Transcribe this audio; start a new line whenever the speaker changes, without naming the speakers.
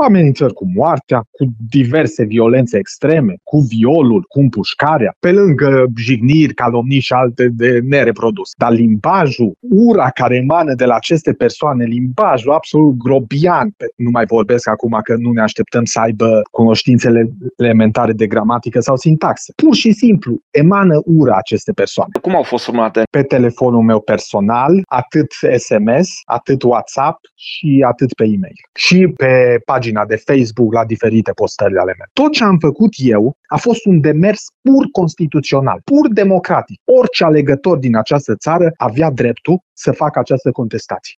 amenințări cu moartea, cu diverse violențe extreme, cu violul, cu împușcarea, pe lângă jigniri, calomnii și alte de nereprodus. Dar limbajul, ura care emană de la aceste persoane, limbajul absolut grobian, nu mai vorbesc acum că nu ne așteptăm să aibă cunoștințele elementare de gramatică sau sintaxă. Pur și simplu, emană ura aceste persoane.
Cum au fost urmate?
Pe telefonul meu personal, atât SMS, atât WhatsApp și atât pe e-mail. Și pe pagina de Facebook la diferite postări ale mele. Tot ce am făcut eu a fost un demers pur constituțional, pur democratic. Orice alegător din această țară avea dreptul să facă această contestație.